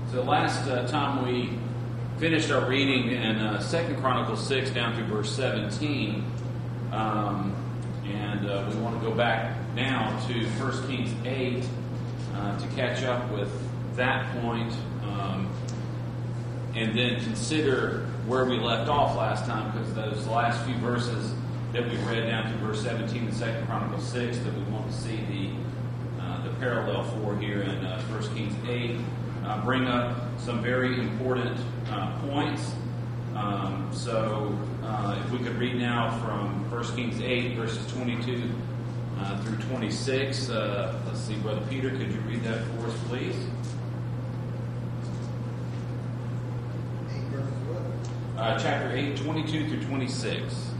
So last time we finished our reading in 2 Chronicles 6 down through verse 17. And we want to go back now to 1 Kings 8 to catch up with that point, and then consider where we left off last time, because those last few verses that we read down to verse 17 in 2 Chronicles 6 that we want to see the parallel for here in 1 Kings 8 bring up some very important points. So if we could read now from 1 Kings 8 verses 22 through 26. Let's see, Brother Peter, could you read that for us, please? 8 verses what? Chapter 8, 22 through 26.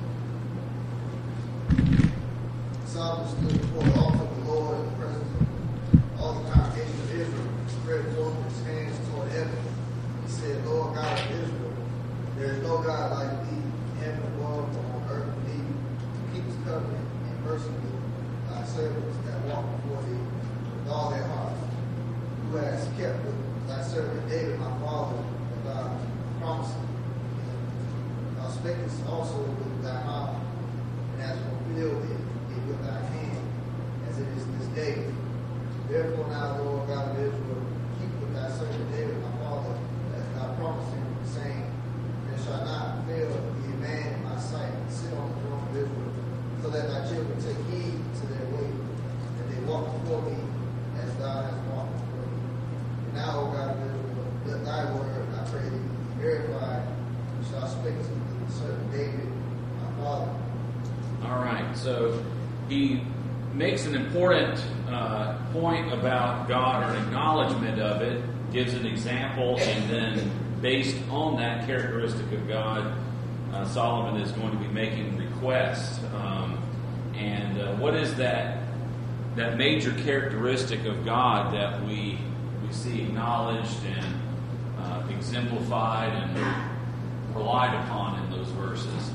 Solomon stood before the altar of the Lord in the presence of all the congregation of Israel, spread forth his hands toward heaven. He said, Lord God of Israel, there is no God like thee, in heaven above or on earth beneath, to keep his covenant and mercy with thy servants that walk before thee with all their hearts, who has kept with thy servant David my father, and thy promise. Thou spakest also with thy mouth, and hast fulfilled it with thy hand, as it is this day. Therefore now, Lord God of Israel, keep with thy servant David my father, as thou promised him, saying, There shall not fail to be a man in my sight and sit on the throne of Israel, so that thy children take heed to their way, and they walk before me as thou hast walked before me. And now, O God of Israel, let thy word, I pray thee, be verified, and shall speak to the servant David my father. All right, so he makes an important point about God, or an acknowledgement of it, gives an example, and then based on that characteristic of God, Solomon is going to be making requests. And what is that major characteristic of God that we see acknowledged and exemplified and relied upon in those verses?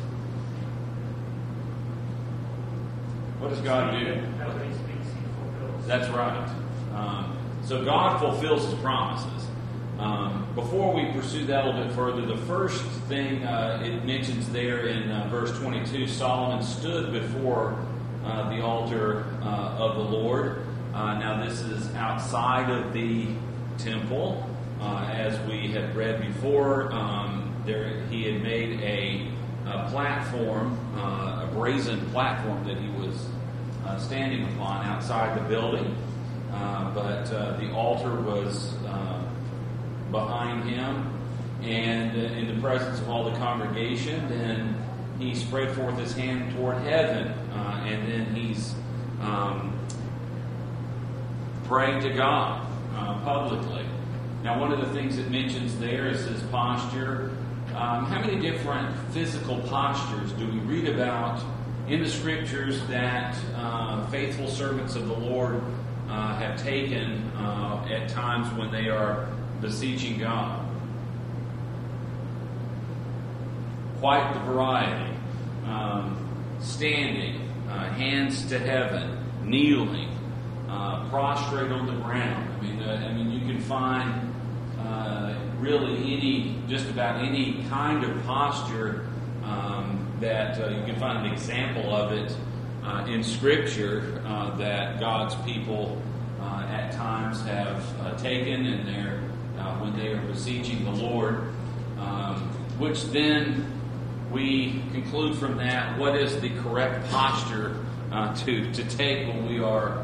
What does God do? That's right. So God fulfills His promises. Before we pursue that a little bit further, the first thing it mentions there in verse 22, Solomon stood before the altar of the Lord. Now this is outside of the temple. As we had read before, he had made a platform, a brazen platform that he was standing upon outside the building, but the altar was behind him, and in the presence of all the congregation. Then he spread forth his hand toward heaven, and then he's praying to God publicly. Now, one of the things it mentions there is his posture. How many different physical postures do we read about in the Scriptures that faithful servants of the Lord have taken at times when they are beseeching God? Quite the variety. Standing, hands to heaven, kneeling, prostrate on the ground. I mean, you can find really just about any kind of posture that you can find an example of it in Scripture that God's people at times have taken, and when they are beseeching the Lord, which then we conclude from that what is the correct posture to take when we are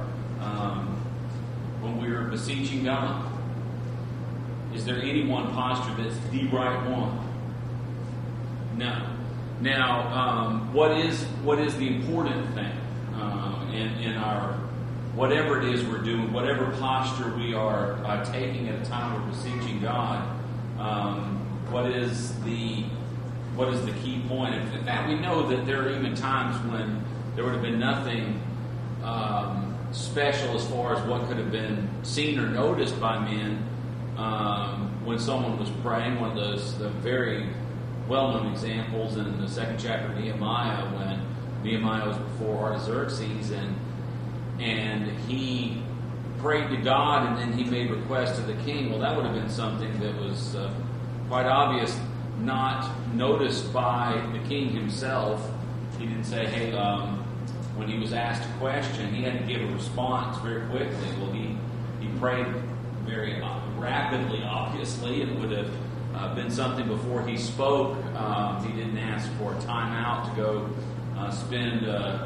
beseeching God. Is there any one posture that's the right one? No. Now, what is the important thing in our whatever it is we're doing, whatever posture we are taking at a time of beseeching God? What is the key point? In fact, we know that there are even times when there would have been nothing special as far as what could have been seen or noticed by men when someone was praying. One of the very well-known examples in the second chapter of Nehemiah, when Nehemiah was before Artaxerxes, and he prayed to God and then he made request to the king, well, that would have been something that was quite obvious, not noticed by the king himself. He didn't say, hey, when he was asked a question, he had to give a response very quickly. Well, he prayed very rapidly, obviously. It would have been something before he spoke. He didn't ask for a timeout to go spend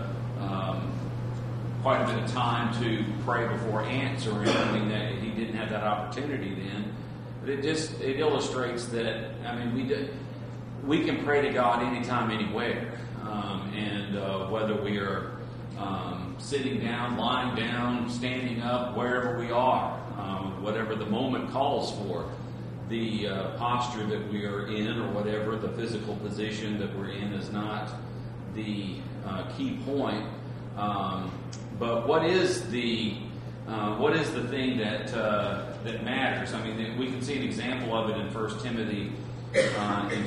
quite a bit of time to pray before answering. I mean, he didn't have that opportunity then. But it illustrates that, I mean, we can pray to God anytime, anywhere. And whether we are sitting down, lying down, standing up, wherever we are, whatever the moment calls for, the posture that we are in or whatever the physical position that we're in is not the key point. But what is the thing that matters? I mean, we can see an example of it in 1 Timothy in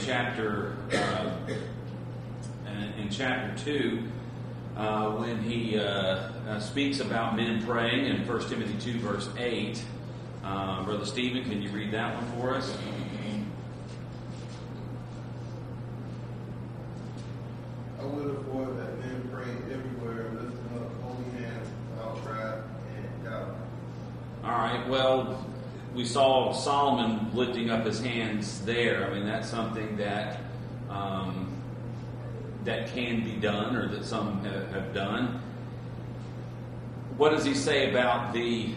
chapter 2 when he speaks about men praying in 1 Timothy 2 verse 8. Brother Stephen, can you read that one for us? I would afford that men pray everywhere, lifting up holy hands without wrath and doubt. All right, well, we saw Solomon lifting up his hands there. I mean, that's something that that can be done, or that some have done. What does he say about the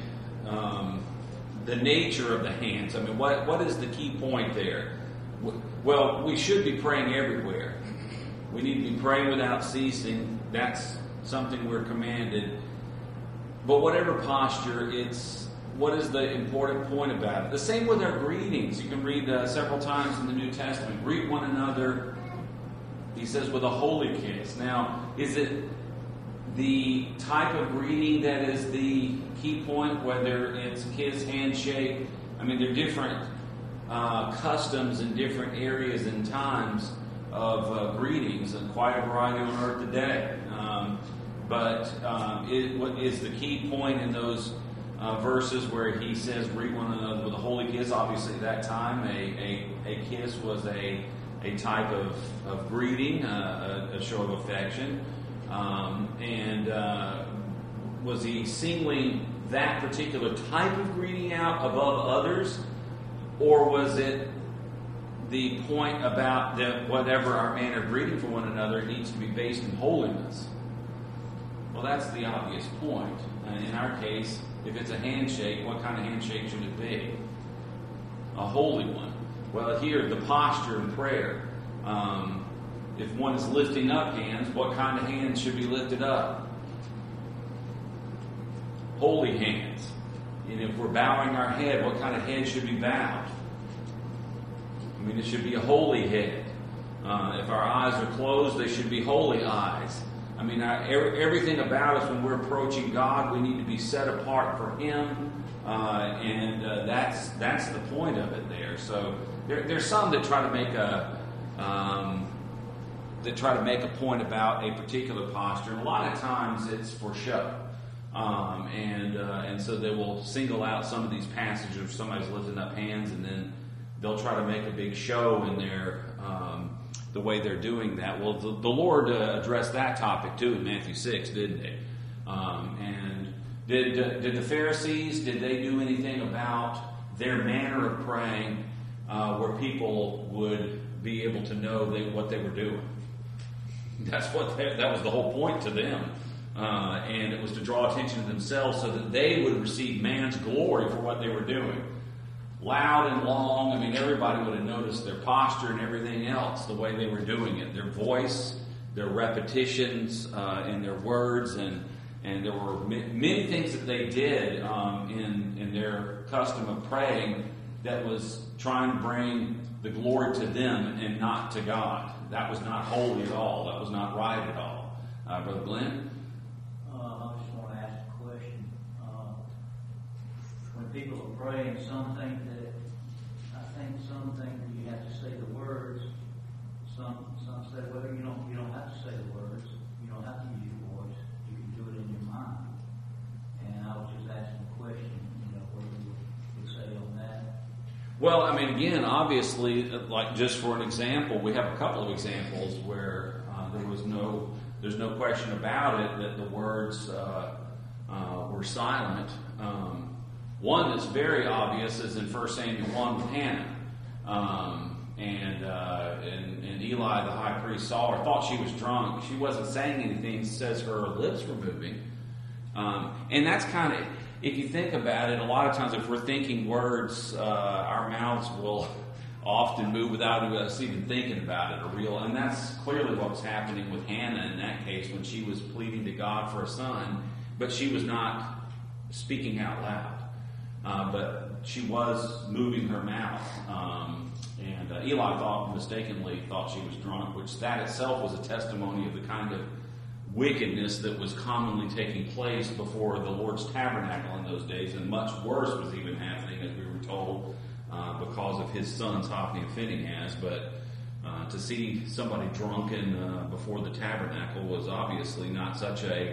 nature of the hands? I mean, what is the key point there? Well, we should be praying everywhere. We need to be praying without ceasing. That's something we're commanded. But whatever posture, what is the important point about it? The same with our greetings. You can read several times in the New Testament. Greet one another, he says, with a holy kiss. Now, is it the type of greeting that is the key point, whether it's kiss, handshake? I mean, there are different customs in different areas and times of greetings, and quite a variety on earth today. What is the key point in those verses where he says greet one another with a holy kiss? Obviously, at that time, a kiss was a type of greeting, a show of affection. Was he singling that particular type of greeting out above others, or was it the point about that whatever our manner of greeting for one another needs to be based in holiness? Well, that's the obvious point. In our case, if it's a handshake, what kind of handshake should it be? A holy one. Well, here, the posture in prayer. If one is lifting up hands, what kind of hands should be lifted up? Holy hands. And if we're bowing our head, what kind of head should be bowed? I mean, it should be a holy head. If our eyes are closed, they should be holy eyes. I mean, everything about us when we're approaching God, we need to be set apart for Him, and that's the point of it there. So there's some that try to make a point about a particular posture, and a lot of times it's for show. And so they will single out some of these passages where somebody's lifting up hands, and then they'll try to make a big show in their the way they're doing that. Well, the Lord addressed that topic too in Matthew 6, didn't they? And did the Pharisees, did they do anything about their manner of praying where people would be able to know what they were doing? That was the whole point to them. And it was to draw attention to themselves so that they would receive man's glory for what they were doing. Loud and long, I mean, everybody would have noticed their posture and everything else, the way they were doing it. Their voice, their repetitions in their words, and there were many things that they did in their custom of praying that was trying to bring the glory to them and not to God. That was not holy at all. That was not right at all. Brother Glenn? I just want to ask a question. When people are praying, some think that you have to say the words. Some say, well, you don't have to say the words. You don't have to use your voice. You can do it in your mind. and I was just asking a question, what you would say on that. Well, I mean, again, obviously, like just for an example, we have a couple of examples where there's no question about it that the words were silent. One that's very obvious is in 1 Samuel 1 with Hannah. And Eli, the high priest, saw her, thought she was drunk. She wasn't saying anything. It says her lips were moving. And that's kind of, if you think about it, a lot of times if we're thinking words, our mouths will often move without us even thinking about it and that's clearly what was happening with Hannah in that case when she was pleading to God for a son, but she was not speaking out loud. But she was moving her mouth. And Eli mistakenly thought she was drunk, which that itself was a testimony of the kind of wickedness that was commonly taking place before the Lord's tabernacle in those days, and much worse was even happening, as we were told, because of his sons Hophni and Phinehas. But to see somebody drunken before the tabernacle was obviously not such an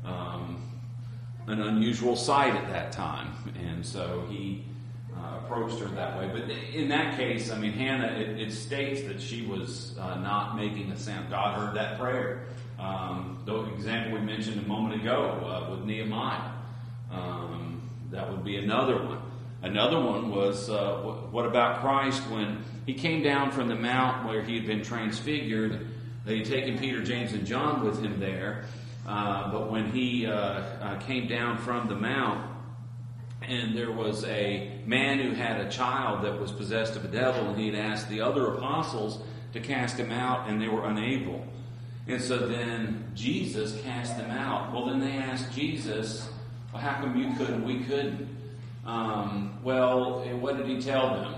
unusual sight at that time, and so he approached her that way. But in that case, I mean, Hannah, it states that she was not making a sound. God heard that prayer. The example we mentioned a moment ago with Nehemiah, that would be another one. Another one was, what about Christ when he came down from the mount where he had been transfigured? They had taken Peter, James, and John with him there. But when he came down from the mount, and there was a man who had a child that was possessed of a devil, and he had asked the other apostles to cast him out, and they were unable. And so then Jesus cast them out. Well, then they asked Jesus, well, how come you could and we couldn't? Well, what did he tell them?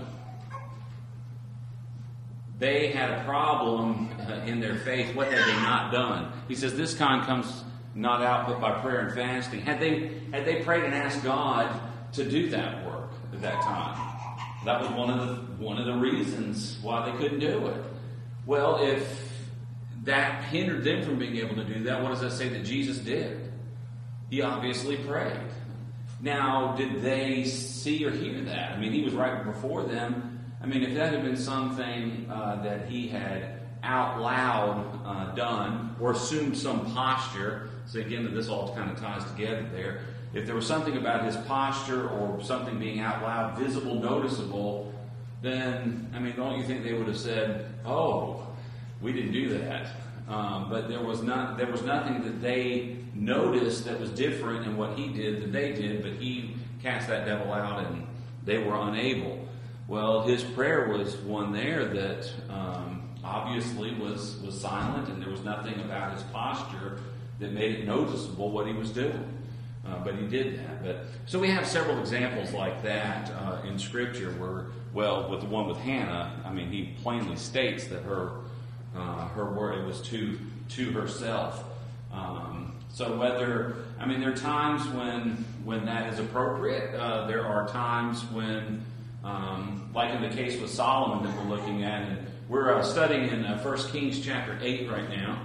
They had a problem in their faith. What had they not done? He says, this kind comes not out but by prayer and fasting. Had they prayed and asked God to do that work at that time? That was one of the reasons why they couldn't do it. Well, if that hindered them from being able to do that, what does that say that Jesus did? He obviously prayed. Now, did they see or hear that? I mean, he was right before them. I mean, if that had been something that he had out loud done or assumed some posture, so again, this all kind of ties together there. If there was something about his posture or something being out loud, visible, noticeable, then, I mean, don't you think they would have said, oh, we didn't do that? But there was nothing that they noticed that was different in what he did that they did, but he cast that devil out and they were unable. Well, his prayer was one there that obviously was silent, and there was nothing about his posture that made it noticeable what he was doing. But he did that. So we have several examples like that in Scripture where, well, with the one with Hannah, I mean, he plainly states that her word, it was to herself. So there are times when that is appropriate. There are times when, like in the case with Solomon that we're looking at, and we're studying in 1 Kings chapter 8 right now.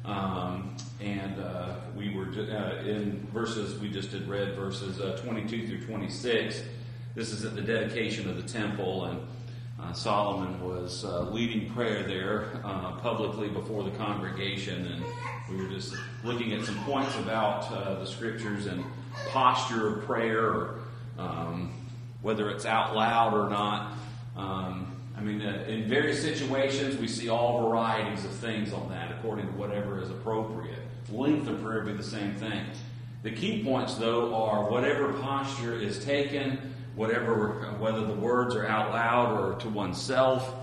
We were in verses, we just had read verses 22 through 26. This is at the dedication of the temple, and Solomon was leading prayer there publicly before the congregation, and we were just looking at some points about the scriptures and posture of prayer, or whether it's out loud or not. In various situations, we see all varieties of things on that, according to whatever is appropriate. Length of prayer would be the same thing. The key points, though, are whatever posture is taken, whether the words are out loud or to oneself,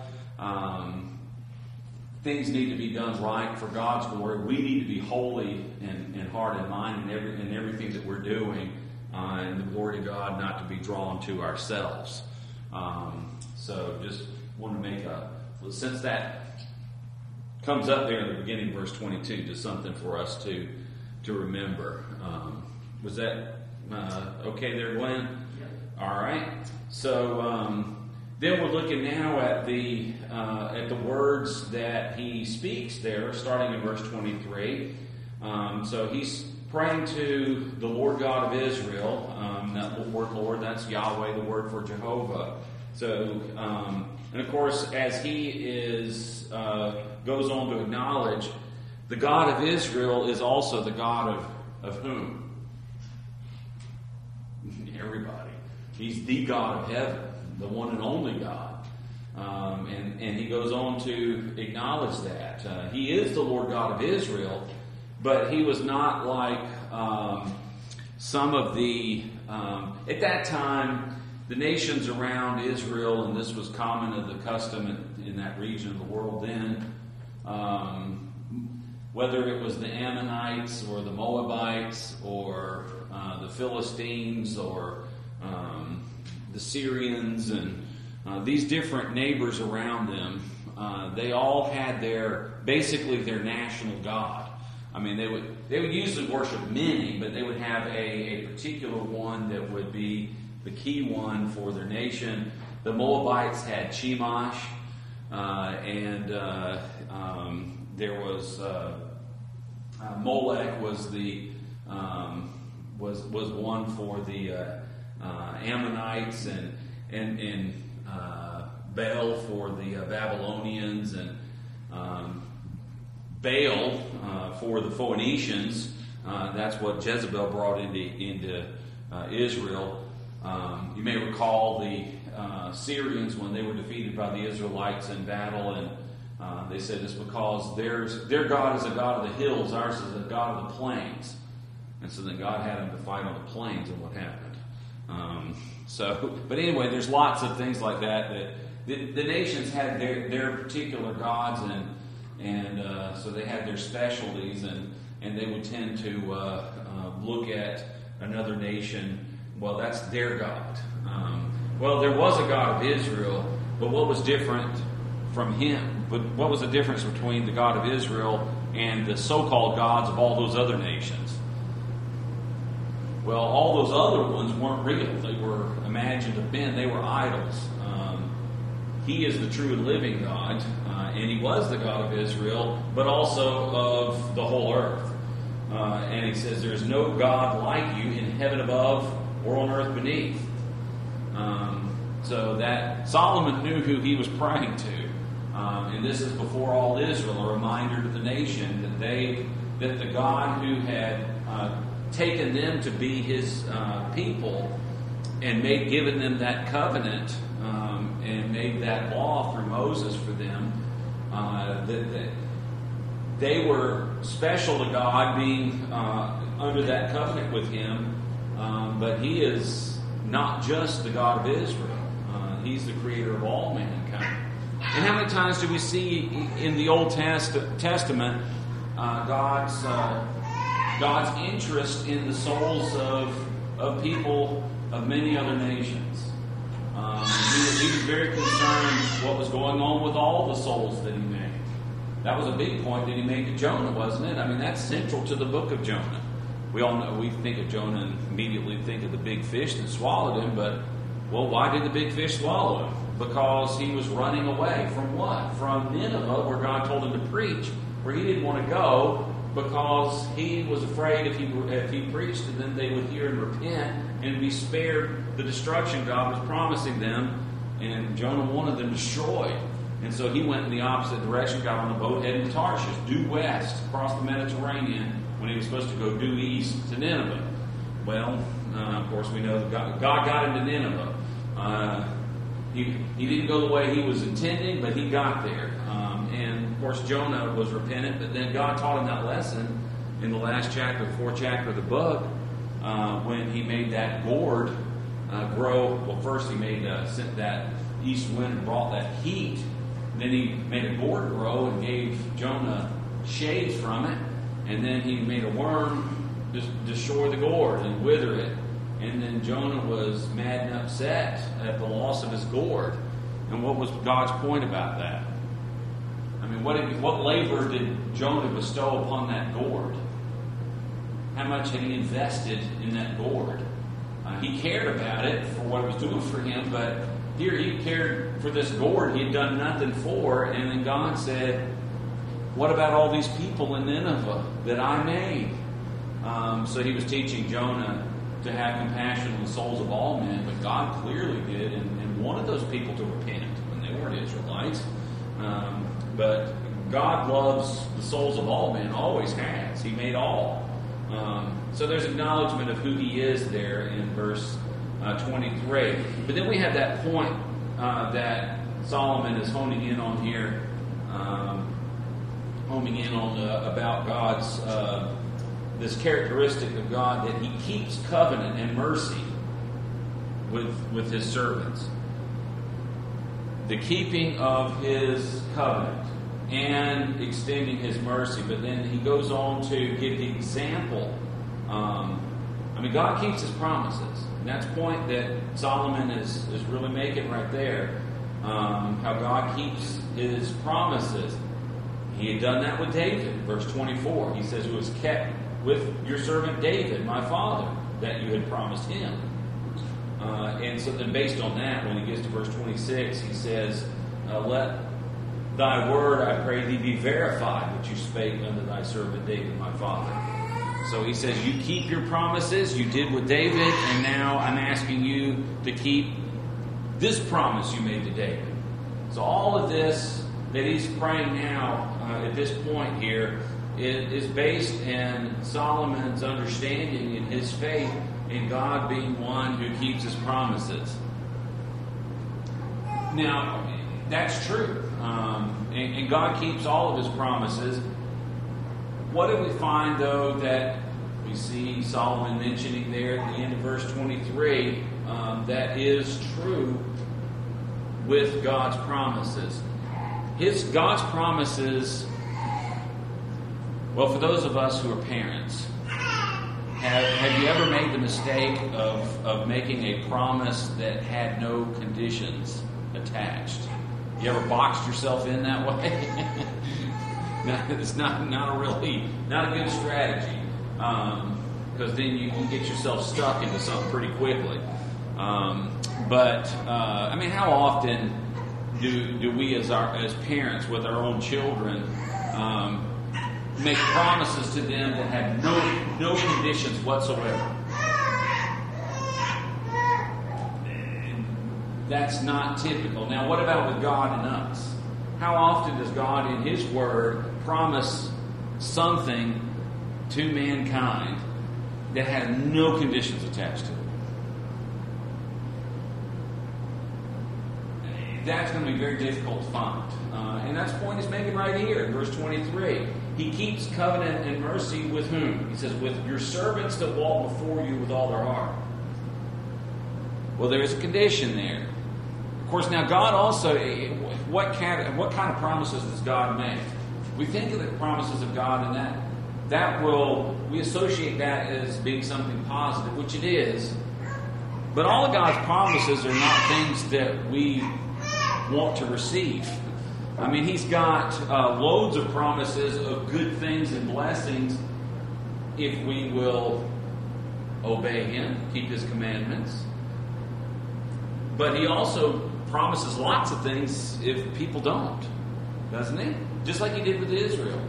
things need to be done right for God's glory. We need to be holy in heart and mind in everything that we're doing, and the glory of God not to be drawn to ourselves. So just want to make since that comes up there in the beginning, verse 22, just something for us to remember. Was that okay there, Glenn? Yeah. All right. So then we're looking now at the words that he speaks there, starting in verse 23. So praying to the Lord God of Israel. That word Lord, that's Yahweh, the word for Jehovah. So, and of course, as he goes on to acknowledge, the God of Israel is also the God of whom? Everybody. He's the God of heaven, the one and only God. And he goes on to acknowledge that. He is the Lord God of Israel, but he was not like some of the... at that time, the nations around Israel, and this was common of the custom in that region of the world then, whether it was the Ammonites or the Moabites or the Philistines or the Syrians and these different neighbors around them, they all had basically their national god. I mean, they would usually worship many, but they would have a particular one that would be the key one for their nation. The Moabites had Chemosh, and there was Molech was the was one for the Ammonites, and Baal for the Babylonians, and Baal for the Phoenicians. That's what Jezebel brought into Israel. You may recall the Syrians when they were defeated by the Israelites in battle, and they said it's because their God is a God of the hills, ours is a God of the plains. And so then God had them to fight on the plains, and what happened? But anyway, there's lots of things like that the nations had their particular gods, and so they had their specialties, and they would tend to look at another nation. Well, that's their God. Well, there was a God of Israel, but what was different from him? But what was the difference between the God of Israel and the so-called gods of all those other nations? Well, all those other ones weren't real. They were imagined of men. They were idols. He is the true and living God, and he was the God of Israel, but also of the whole earth. And he says, there's no God like you in heaven above or on earth beneath. So that Solomon knew who he was praying to. And this is before all Israel, a reminder to the nation that the God who had taken them to be his people and given them that covenant and made that law through Moses for them, that they were special to God, being under that covenant with him. But he is not just the God of Israel. He's the creator of all mankind. And how many times do we see in the Old Testament God's interest in the souls of people of many other nations? He was very concerned what was going on with all the souls that he made. That was a big point that he made to Jonah, wasn't it? I mean, that's central to the book of Jonah. We all know, we think of Jonah and immediately think of the big fish that swallowed him, but, well, why did the big fish swallow him? Because he was running away from what? From Nineveh, where God told him to preach, where he didn't want to go because he was afraid if he preached, and then they would hear and repent and be spared the destruction God was promising them, and Jonah wanted them destroyed. And so he went in the opposite direction, got on the boat, heading to Tarshish, due west, across the Mediterranean, when he was supposed to go due east to Nineveh. Well, of course, we know that God got him to Nineveh. He didn't go the way he was intending, but he got there. And, of course, Jonah was repentant, but then God taught him that lesson in the last chapter, the fourth chapter of the book, when he made that gourd grow. Well, first he sent that east wind and brought that heat. Then he made a gourd grow and gave Jonah shade from it. And then he made a worm destroy the gourd and wither it. And then Jonah was mad and upset at the loss of his gourd. And what was God's point about that? I mean, what labor did Jonah bestow upon that gourd? How much had he invested in that gourd? He cared about it for what it was doing for him, but here he cared for this gourd he had done nothing for. And then God said, what about all these people in Nineveh that I made? So he was teaching Jonah to have compassion on the souls of all men, but God clearly did and wanted those people to repent when they weren't Israelites. But God loves the souls of all men, always has. He made all. So there's acknowledgement of who he is there in verse 23. But then we have that point that Solomon is honing in on here, about God's this characteristic of God that he keeps covenant and mercy with his servants. The keeping of his covenant and extending his mercy. But then he goes on to give the example. God keeps his promises. And that's the point that Solomon is really making right there. How God keeps his promises. He had done that with David. Verse 24, he says, "It was kept with your servant David, my father, that you had promised him." And so then based on that, when he gets to verse 26, he says, "Let thy word, I pray thee, be verified, which you spake unto thy servant David, my father." So he says, you keep your promises, you did with David, and now I'm asking you to keep this promise you made to David. So all of this that he's praying now at this point here is based in Solomon's understanding in his faith in God being one who keeps his promises. Now, that's true. And God keeps all of his promises. What do we find, though, that we see Solomon mentioning there at the end of verse 23 that is true with God's promises? God's promises, well, for those of us who are parents, have you ever made the mistake of making a promise that had no conditions attached? You ever boxed yourself in that way? It's not a good strategy, because then you can get yourself stuck into something pretty quickly. But how often do we as parents with our own children make promises to them that have no conditions whatsoever? That's not typical. Now, what about with God and us? How often does God in His Word promise something to mankind that has no conditions attached to it? That's going to be very difficult to find. And that's the point he's making right here in verse 23. He keeps covenant and mercy with whom? He says, with your servants that walk before you with all their heart. Well, there is a condition there. Of course, now God also, what kind of promises does God make? We think of the promises of God, and we associate that as being something positive, which it is. But all of God's promises are not things that we want to receive. He's got loads of promises of good things and blessings if we will obey Him, keep His commandments. But He also promises lots of things if people don't, doesn't He? Just like He did with Israel.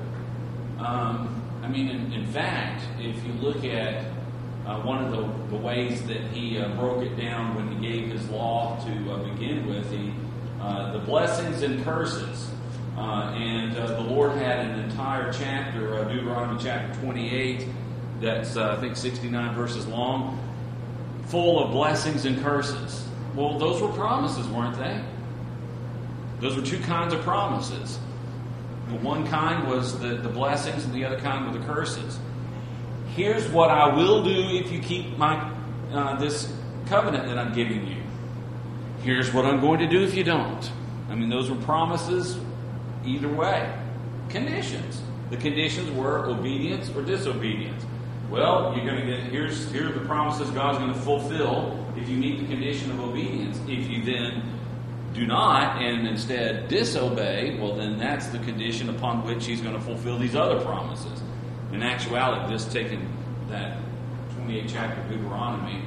In fact, if you look at one of the ways that He broke it down when He gave His law to begin with, the blessings and curses. The Lord had an entire chapter, Deuteronomy chapter 28, that's I think 69 verses long, full of blessings and curses. Well, those were promises, weren't they? Those were two kinds of promises. The one kind was the blessings, and the other kind were the curses. Here's what I will do if you keep my this covenant that I'm giving you. Here's what I'm going to do if you don't. Those were promises either way. Conditions. The conditions were obedience or disobedience. Well, you're going to get, here are the promises God's going to fulfill if you meet the condition of obedience. If you then do not and instead disobey, well, then that's the condition upon which He's going to fulfill these other promises. In actuality, just taking that 28th chapter of Deuteronomy,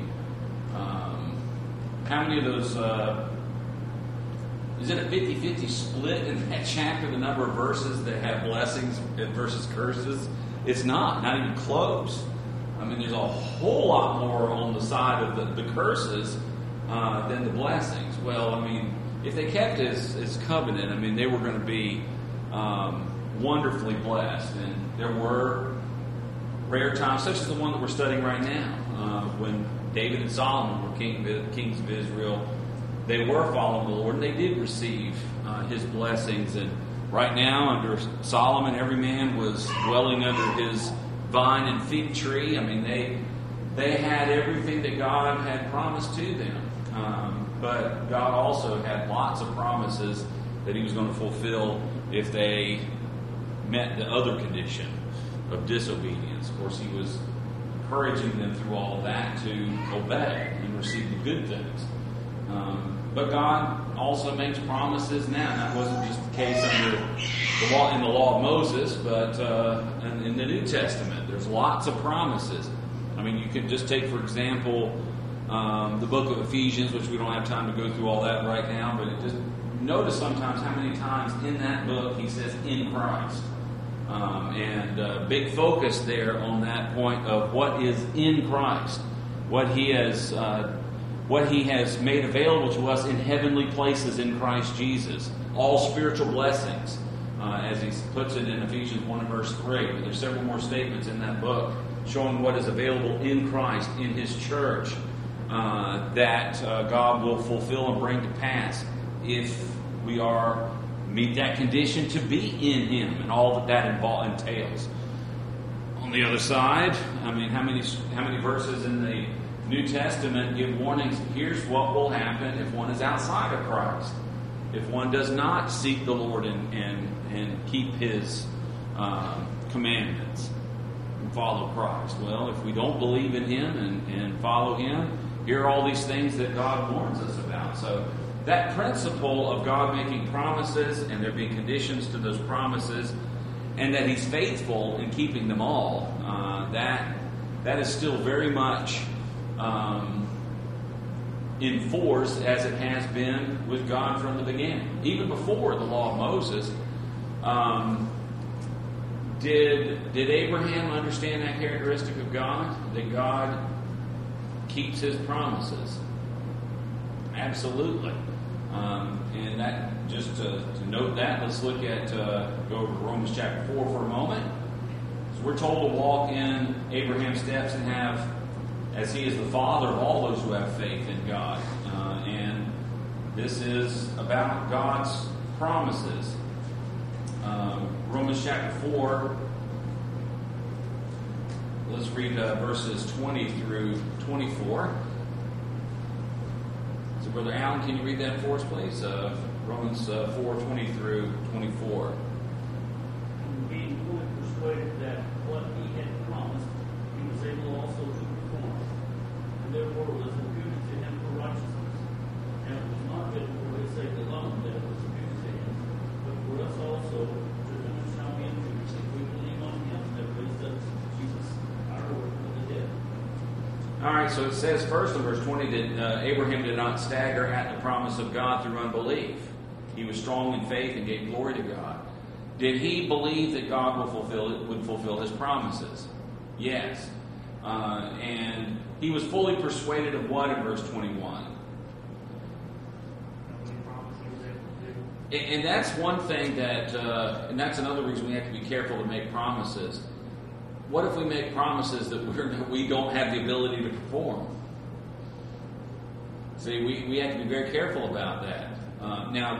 how many of those, is it a 50-50 split in that chapter, the number of verses that have blessings versus curses? It's not even close. I mean, there's a whole lot more on the side of the curses than the blessings. Well, I mean, if they kept his covenant, I mean, they were going to be wonderfully blessed. And there were rare times, such as the one that we're studying right now, when David and Solomon were kings of Israel. They were following the Lord, and they did receive his blessings. And right now, under Solomon, every man was dwelling under his vine and fig tree. I mean, they had everything that God had promised to them. But God also had lots of promises that he was going to fulfill if they met the other condition of disobedience. Of course, he was encouraging them through all of that to obey and receive the good things. But God also makes promises now. And that wasn't just the case under the law, in the law of Moses, but in the New Testament. There's lots of promises. I mean, you could just take, for example, the book of Ephesians, which we don't have time to go through all that right now, but just notice sometimes how many times in that book he says, in Christ. And big focus there on that point of what is in Christ, what he has made available to us in heavenly places in Christ Jesus, all spiritual blessings, as he puts it in Ephesians 1 and verse 3. But there's several more statements in that book showing what is available in Christ, in his church, that God will fulfill and bring to pass if we meet that condition to be in him, and all that entails. On the other side, I mean, how many verses in the New Testament give warnings? Here's what will happen if one is outside of Christ, if one does not seek the Lord and keep his commandments and follow Christ. Well, if we don't believe in him and follow him, here are all these things that God warns us about. So that principle of God making promises and there being conditions to those promises, and that he's faithful in keeping them all, that is still very much in force as it has been with God from the beginning. Even before the law of Moses, did Abraham understand that characteristic of God? That God keeps his promises? Absolutely. And that, just to note that, let's look at, go over to Romans chapter 4 for a moment. So we're told to walk in Abraham's steps and have, as he is the father of all those who have faith in God. And this is about God's promises. Romans chapter 4, let's read verses 20 through 24. So, Brother Allen, can you read that for us, please? Romans 4, 20 through 24. And being fully persuaded that what he had promised, he was able also to perform. And therefore it was imputed to him for righteousness. And it was not written for his sake alone that it was imputed to him, but for us also, to whom it shall be imputed, if we believe on him that raised up Jesus, our Lord, from the dead. All right, so it says first in verse 20 that Abraham did not stagger at the promise of God through unbelief. He was strong in faith and gave glory to God. Did he believe that God would fulfill his promises? Yes. And he was fully persuaded of what in verse 21? And that's one thing that, and that's another reason we have to be careful to make promises. What if we make promises that we don't have the ability to perform? See, we have to be very careful about that. Now,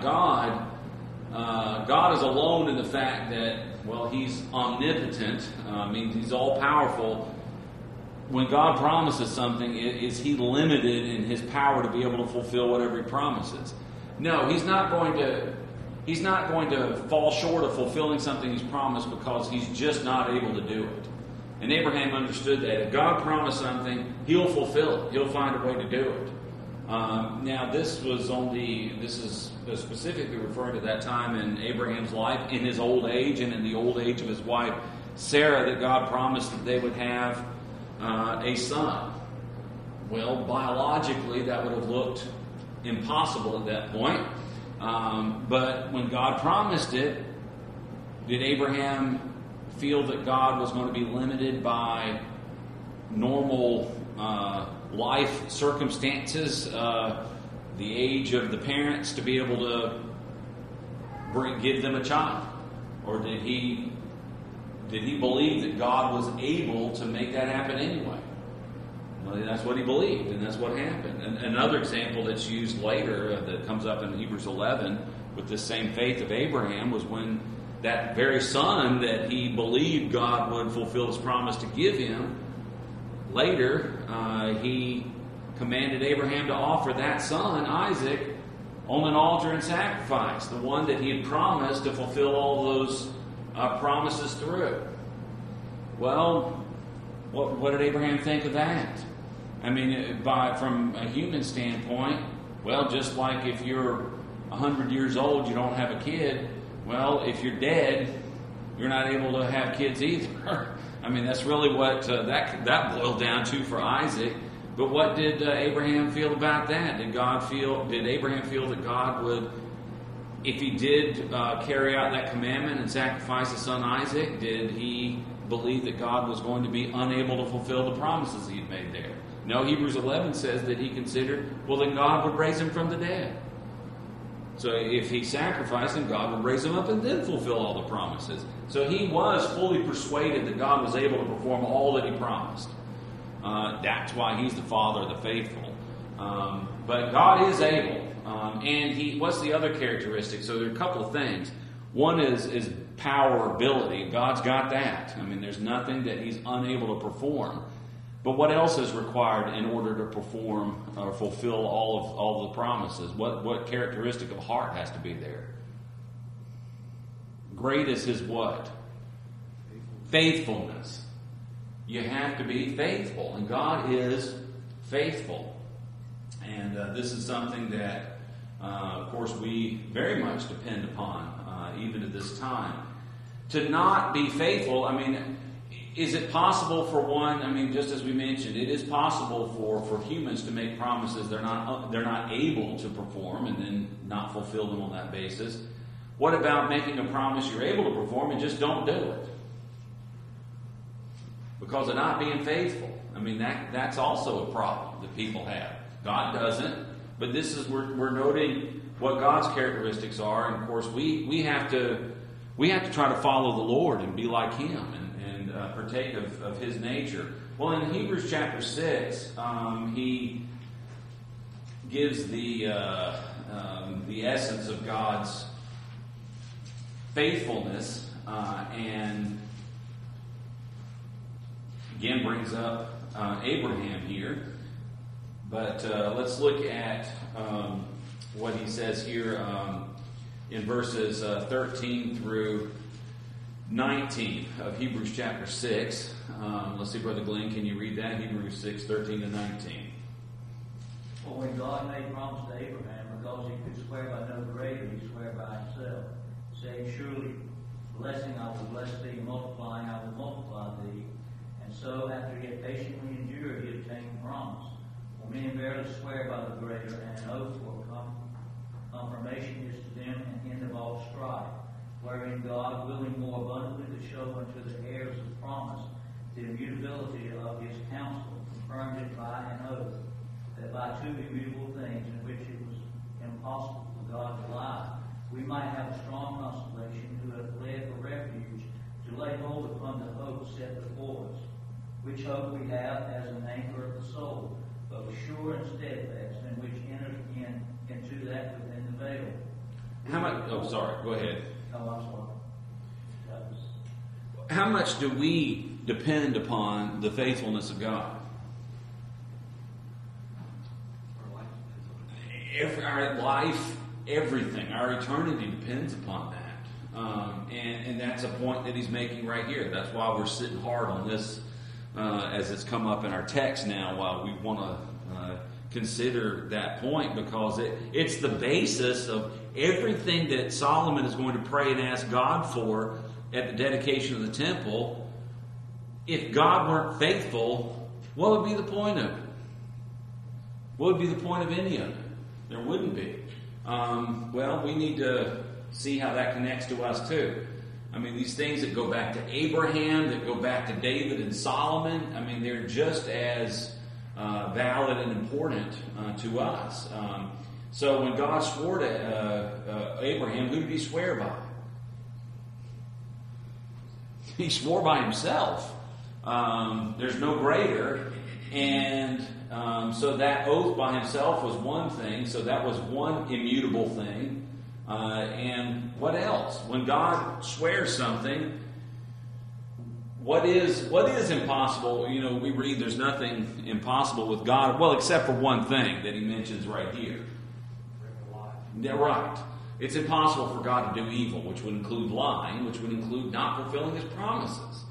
God is alone in the fact that, well, he's omnipotent, means he's all-powerful. When God promises something, is he limited in his power to be able to fulfill whatever he promises? No, he's not going to fall short of fulfilling something he's promised because he's just not able to do it. And Abraham understood that. If God promised something, he'll fulfill it. He'll find a way to do it. Now, this is specifically referring to that time in Abraham's life, in his old age and in the old age of his wife Sarah, that God promised that they would have a son. Well, biologically, that would have looked impossible at that point. But when God promised it, did Abraham feel that God was going to be limited by normal life circumstances, the age of the parents to be able to give them a child? Or did he believe that God was able to make that happen anyway? Well, that's what he believed, and that's what happened. And another example that's used later that comes up in Hebrews 11 with this same faith of Abraham was when that very son that he believed God would fulfill his promise to give him, later he commanded Abraham to offer that son, Isaac, on an altar and sacrifice, the one that he had promised to fulfill all those promises through. Well, what did Abraham think of that? I mean, from a human standpoint, well, just like if you're 100 years old, you don't have a kid. Well, if you're dead, you're not able to have kids either. I mean, that's really what that boiled down to for Isaac. But what did Abraham feel about that? Did Abraham feel that God would, if he did carry out that commandment and sacrifice his son Isaac, did he believe that God was going to be unable to fulfill the promises he had made there? No, Hebrews 11 says that he considered, well, then God would raise him from the dead. So if he sacrificed him, God would raise him up and then fulfill all the promises. So he was fully persuaded that God was able to perform all that he promised. That's why he's the father of the faithful. But God is able. And what's the other characteristic? So there are a couple of things. One is power, ability. God's got that. I mean, there's nothing that he's unable to perform. But what else is required in order to perform or fulfill all of the promises? What characteristic of heart has to be there? Great is his what? Faithfulness. You have to be faithful, and God is faithful. And this is something that, of course, we very much depend upon, even at this time. To not be faithful, I mean, is it possible for one? I mean, just as we mentioned, it is possible for humans to make promises they're not able to perform and then not fulfill them on that basis. What about making a promise you're able to perform and just don't do it because of not being faithful? I mean, that's also a problem that people have. God doesn't, but this is we're noting what God's characteristics are, and of course we have to try to follow the Lord and be like Him and partake of His nature. Well, in Hebrews chapter 6, he gives the essence of God's faithfulness, and again brings up Abraham here. But let's look at what he says here in verses 13 through 19 of Hebrews chapter 6. Let's see, Brother Glenn, can you read that? Hebrews 6, 13 to 19. For when God made promise to Abraham, because he could swear by no greater, he swore by himself, saying, surely blessing I will bless thee, multiplying I will multiply thee. And so after he had patiently endured, he obtained the promise. For men verily swear by the greater, and an oath for confirmation is to them an end of all strife, wherein God, willing more abundantly to show unto the heirs of promise the immutability of his counsel, confirmed it by an oath, that by two immutable things in which it was impossible for God to lie, we might have a strong consolation who have fled for refuge to lay hold upon the hope set before us, which hope we have as an anchor of the soul, but was sure and steadfast, and which enters into that within the veil. How much? Oh, sorry. Go ahead. Oh, I'm sorry. How much do we depend upon the faithfulness of God? Our life, everything, our eternity depends upon that. And that's a point that he's making right here. That's why we're sitting hard on this as it's come up in our text now, while we want to consider that point, because it's the basis of everything that Solomon is going to pray and ask God for at the dedication of the temple. If God weren't faithful, what would be the point of it? What would be the point of any of it? There wouldn't be. Well, we need to see how that connects to us too. I mean, these things that go back to Abraham, that go back to David and Solomon, I mean, they're just as valid and important to us. So when God swore to Abraham, who did he swear by? He swore by himself. There's no greater. And so that oath by himself was one thing. So that was one immutable thing. And what else? When God swears something, what is impossible? You know, we read there's nothing impossible with God. Well, except for one thing that he mentions right here. Yeah, right. It's impossible for God to do evil, which would include lying, which would include not fulfilling his promises.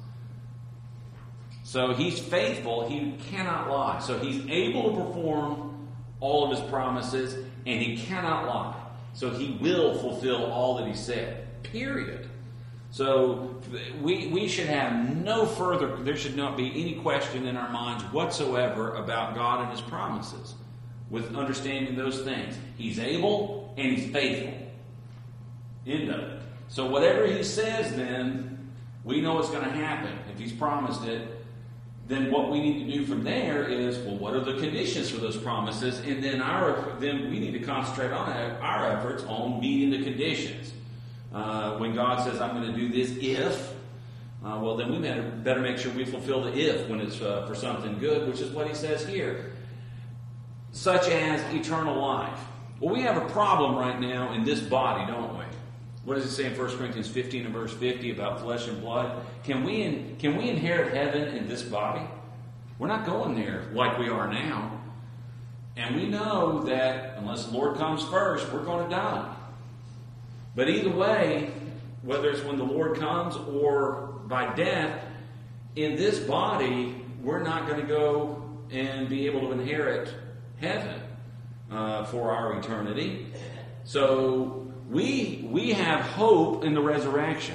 So he's faithful. He cannot lie. So he's able to perform all of his promises, and he cannot lie. So he will fulfill all that he said. Period. So we should have no further, there should not be any question in our minds whatsoever about God and his promises. With understanding those things. He's able and he's faithful. End of it. So whatever he says then, we know it's going to happen. If he's promised it, then what we need to do from there is, well, what are the conditions for those promises? And then we need to concentrate on our efforts on meeting the conditions. When God says, I'm going to do this if, well, then we better make sure we fulfill the if when it's for something good, which is what he says here. Such as eternal life. Well, we have a problem right now in this body, don't we? What does it say in 1 Corinthians 15 and verse 50 about flesh and blood? Can we inherit heaven in this body? We're not going there like we are now. And we know that unless the Lord comes first, we're going to die. But either way, whether it's when the Lord comes or by death, in this body, we're not going to go and be able to inherit heaven for our eternity. So we have hope in the resurrection.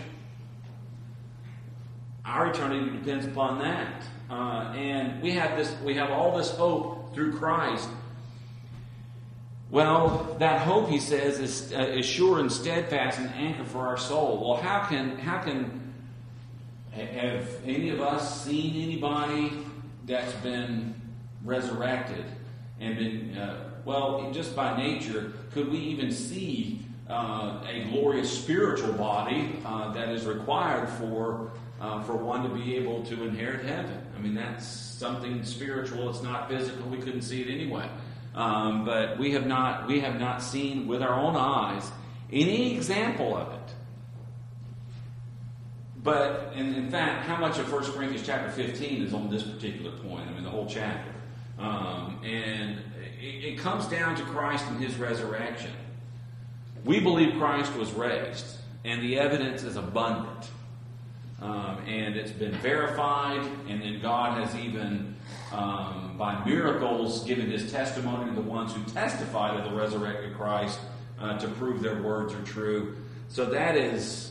Our eternity depends upon that, and we have all this hope through Christ. Well, that hope, he says, is sure and steadfast and anchor for our soul. Well, how can have any of us seen anybody that's been resurrected? And been, just by nature, could we even see a glorious spiritual body that is required for one to be able to inherit heaven? I mean, that's something spiritual. It's not physical. We couldn't see it anyway. But we have not seen with our own eyes any example of it. But in fact, how much of 1 Corinthians chapter 15 is on this particular point? I mean, the whole chapter. And it comes down to Christ and his resurrection. We believe Christ was raised, and the evidence is abundant. And it's been verified, and then God has even, by miracles, given his testimony to the ones who testify to the resurrected Christ to prove their words are true. So that is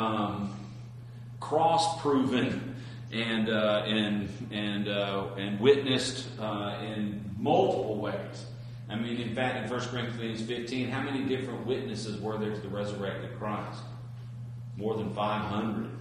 cross-proven and witnessed in multiple ways. I mean, in fact, in 1 Corinthians 15, how many different witnesses were there to the resurrected Christ? More than 500.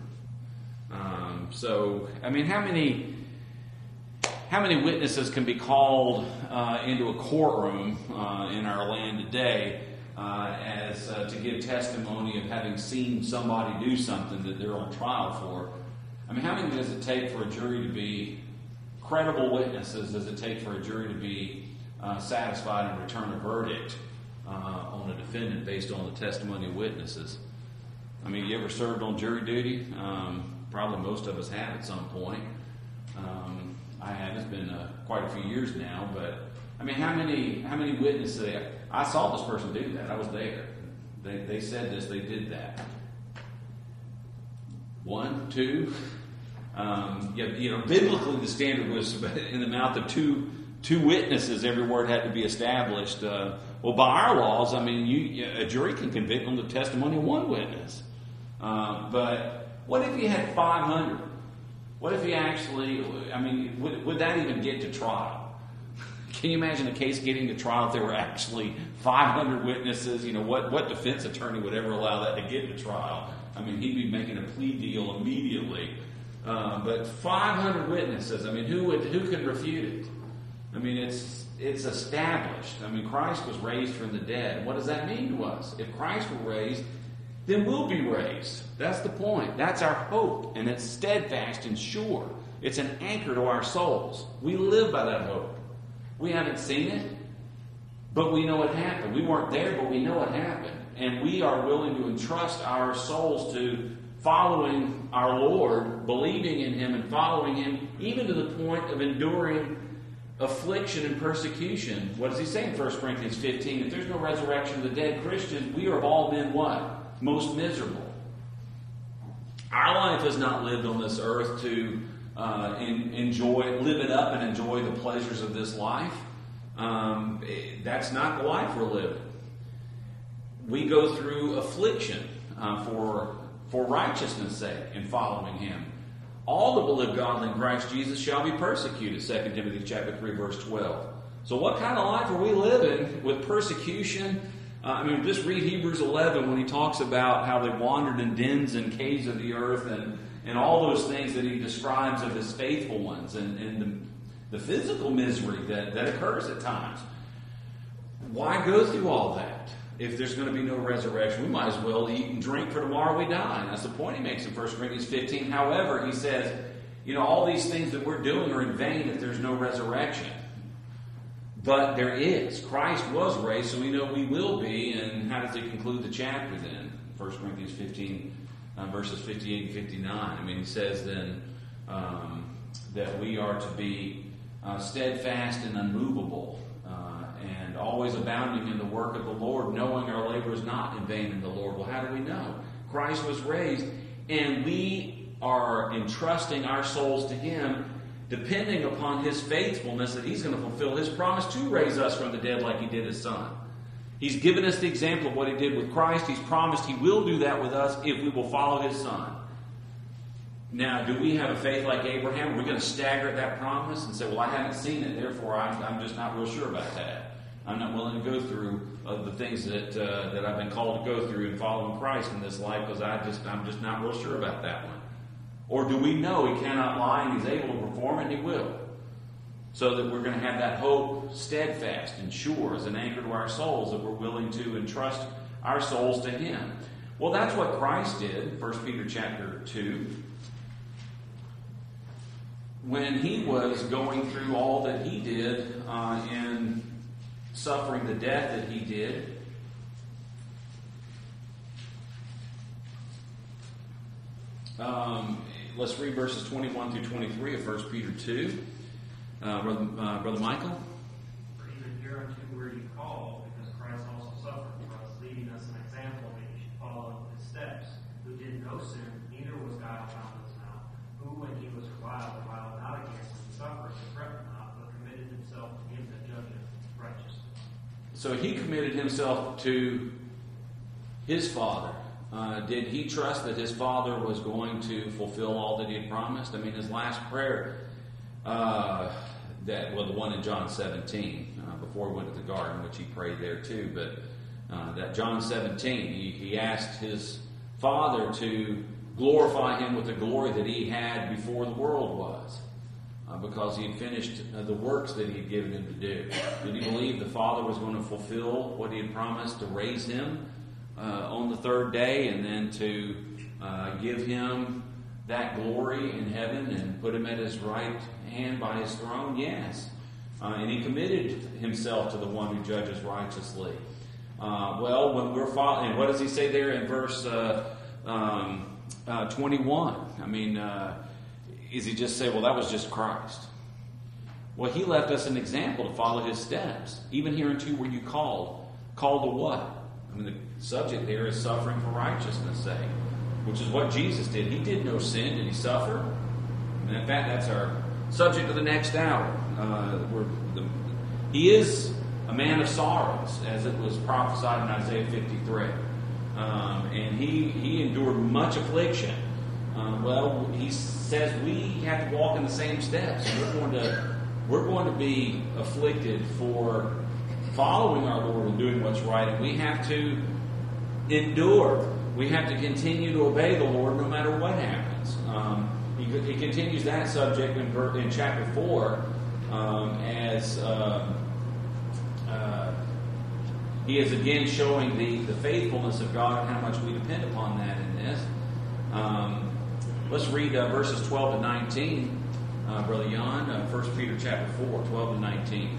So, I mean, how many witnesses can be called into a courtroom in our land today as to give testimony of having seen somebody do something that they're on trial for? I mean, how many does it take for a jury to be credible witnesses? Does it take for a jury to be satisfied and return a verdict on a defendant based on the testimony of witnesses? I mean, you ever served on jury duty? Probably most of us have at some point. I have. It's been quite a few years now, but I mean, how many witnesses? I saw this person do that. I was there. They said this. They did that. 1, 2. Biblically, the standard was in the mouth of two witnesses, every word had to be established. Well, by our laws, I mean, a jury can convict on the testimony of one witness. But what if you had 500? What if you actually, I mean, would that even get to trial? Can you imagine a case getting to trial if there were actually 500 witnesses? What defense attorney would ever allow that to get to trial? I mean, he'd be making a plea deal immediately. But 500 witnesses, who can refute it? It's established. Christ was raised from the dead. What does that mean to us? If Christ were raised, then we'll be raised. That's the point. That's our hope. And it's steadfast and sure. It's an anchor to our souls. We live by that hope. We haven't seen it, but we know it happened. We weren't there, but we know it happened. And we are willing to entrust our souls to following our Lord, believing in Him and following Him, even to the point of enduring affliction and persecution. What does he say in 1 Corinthians 15? If there's no resurrection of the dead, Christians, we are of all men what? Most miserable. Our life is not lived on this earth to live it up and enjoy the pleasures of this life. That's not the life we're living. We go through affliction for righteousness' sake in following Him. All that will live godly in Christ Jesus shall be persecuted, 2 Timothy chapter 3, verse 12. So what kind of life are we living with persecution? Just read Hebrews 11 when he talks about how they wandered in dens and caves of the earth and all those things that he describes of his faithful ones and the physical misery that occurs at times. Why go through all that if there's going to be no resurrection? We might as well eat and drink, for tomorrow we die. And that's the point he makes in 1 Corinthians 15. However, he says, all these things that we're doing are in vain if there's no resurrection. But there is. Christ was raised, so we know we will be. And how does he conclude the chapter then? 1 Corinthians 15, verses 58 and 59. He says then that we are to be steadfast and unmovable, and always abounding in the work of the Lord, knowing our labor is not in vain in the Lord. Well, how do we know? Christ was raised, and we are entrusting our souls to Him, depending upon His faithfulness, that He's going to fulfill His promise to raise us from the dead like He did His Son. He's given us the example of what He did with Christ. He's promised He will do that with us if we will follow His Son. Now, do we have a faith like Abraham? Are we going to stagger at that promise and say, well, I haven't seen it, therefore I'm just not real sure about that. I'm not willing to go through the things that I've been called to go through in following Christ in this life because I'm just not real sure about that one. Or do we know He cannot lie and He's able to perform it and He will? So that we're going to have that hope steadfast and sure as an anchor to our souls, that we're willing to entrust our souls to Him. Well, that's what Christ did, 1 Peter chapter 2. When He was going through all that He did in suffering the death that He did, let's read verses 21 through 23 of 1 Peter 2. Brother Michael? For even hereunto were you called, because Christ also suffered for us, leaving us an example that you should follow His steps, who did no sin, neither was guile found in His mouth, who, when He was reviled not against Him, suffered and threatened not, but committed Himself to Him that judgeth righteously. So He committed Himself to His Father. Did He trust that His Father was going to fulfill all that He had promised? His last prayer, the one in John 17, before He went to the garden, which He prayed there too, but that John 17, he asked His Father to glorify Him with the glory that He had before the world was, because He had finished the works that He had given Him to do. Did He believe the Father was going to fulfill what He had promised to raise Him on the third day, and then to give Him that glory in heaven and put Him at His right hand by His throne? Yes. And He committed Himself to the one who judges righteously. When we're following, what does He say there in verse 21? Is He just say, well, that was just Christ? Well, He left us an example to follow His steps. Even hereunto were you called. Called to what? The subject there is suffering for righteousness' sake, which is what Jesus did. He did no sin. Did He suffer? And in fact, that's our subject of the next hour. He is a man of sorrows, as it was prophesied in Isaiah 53. And he endured much affliction. He says we have to walk in the same steps. We're going to we're going to be afflicted for following our Lord and doing what's right, and we have to endure. We have to continue to obey the Lord no matter what happens. He continues that subject in chapter 4 as he is again showing the faithfulness of God and how much we depend upon that in this. Let's read verses 12 to 19, Brother Jan, 1 Peter chapter 4, 12 to 19.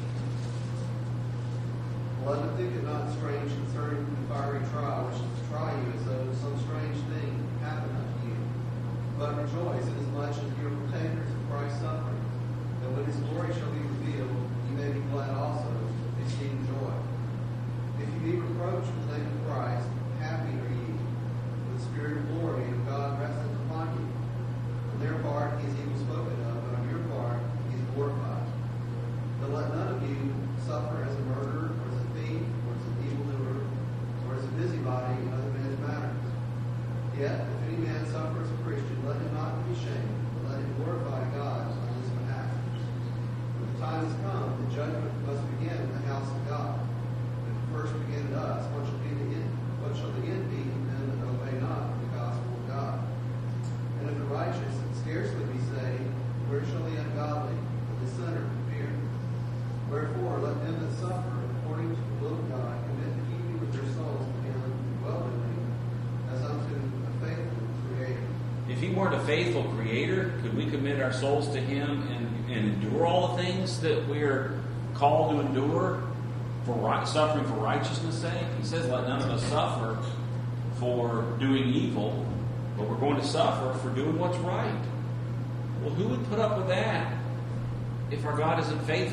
Beloved, think it not strange concerning the fiery trial which is to try you as though some strange thing happened unto you. But rejoice inasmuch as you are partakers of Christ's sufferings, that when his glory shall be revealed, you may be glad also with exceeding joy. If you be reproached for the name of Christ, happy are ye, for the Spirit of glory of God resteth upon you. On their part he is evil spoken of, but on your part he is glorified. But let none of you suffer as a murderer, or as a thief, or as an evildoer, or as a busybody in other men's matters. Yet, if any man suffer as a Christian, let him not be ashamed, but let him glorify God on his behalf. For the time has come, the judgment must begin in the house of God. If it first begin in us, what shall be the end? What shall the end be to them that obey not the gospel of God? And if the righteous scarcely be saved, where shall the ungodly or the sinner fear? Wherefore, let them that suffer according to the will of God commit the keeping of their souls to him who dwelleth in them, as unto a faithful Creator. If he weren't a faithful Creator, could we commit our souls to him and endure all the things that we're called to endure for suffering for righteousness' sake? He says, let none of us suffer for doing evil, but we're going to suffer for doing what's right. Well, who would put up with that if our God isn't faithful?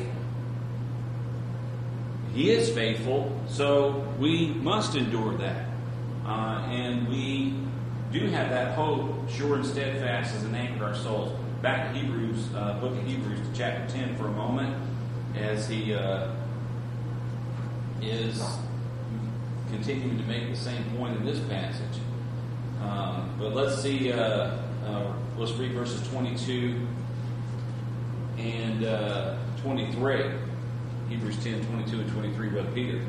He is faithful, so we must endure that. And we do have that hope, sure and steadfast as an anchor to our souls. Back to Hebrews, book of Hebrews, to chapter 10 for a moment, as he is continuing to make the same point in this passage. But let's see, let's read verses 22 and 23. Hebrews 10, 22 and 23, Brother Peter.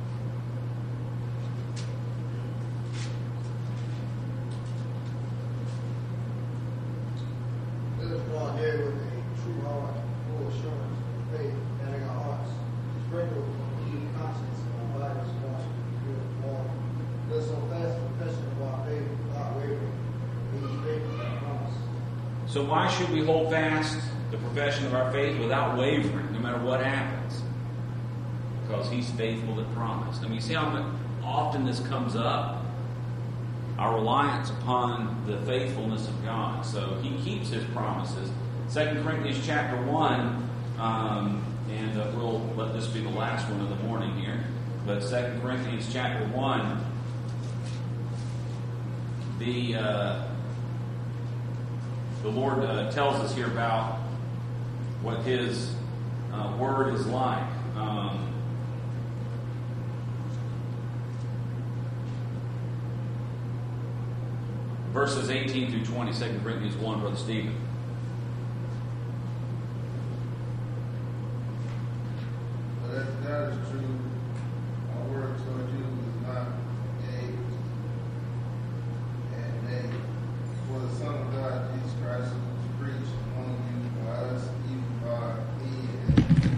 Let us draw near with a true heart, full assurance of faith, having our hearts sprinkled with a clean conscience, and our bodies washed with pure water. Let us hold fast the confession of our faith without wavering, being faithful to our promise. So why should we hold fast the profession of our faith without wavering, no matter what happens? Because he's faithful that promised. I mean, you see how often this comes up? Our reliance upon the faithfulness of God. So he keeps his promises. 2 Corinthians chapter 1, and we'll let this be the last one of the morning here. But 2 Corinthians chapter 1, the Lord tells us here about what his word is like. Verses 18 through 20, 2 Corinthians 1, Brother Stephen. But as God is true, our word toward you is not yea and nay. For the Son of God, Jesus Christ, was preached among you by us, even by me and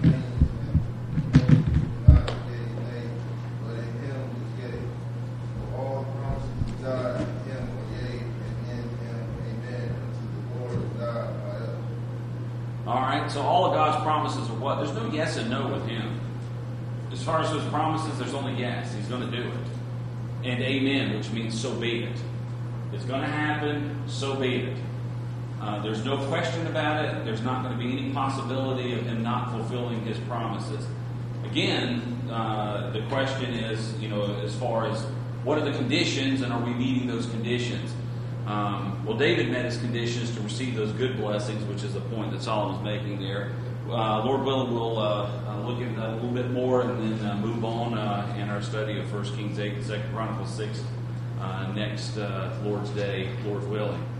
not yea and nay, but in him is yea. For all the promises of God in him are yea, and in him amen, unto the glory of God by us. All right, so all of God's promises are what? There's no yes and no with him. As far as those promises, there's only yes. He's going to do it. And amen, which means so be it. It's going to happen, so be it. There's no question about it. There's not going to be any possibility of him not fulfilling his promises. Again, the question is, as far as what are the conditions and are we meeting those conditions? Well, David met his conditions to receive those good blessings, which is the point that Solomon's making there. Lord willing, we'll look at that a little bit more and then move on in our study of 1 Kings 8 and 2 Chronicles 6 next Lord's Day, Lord willing.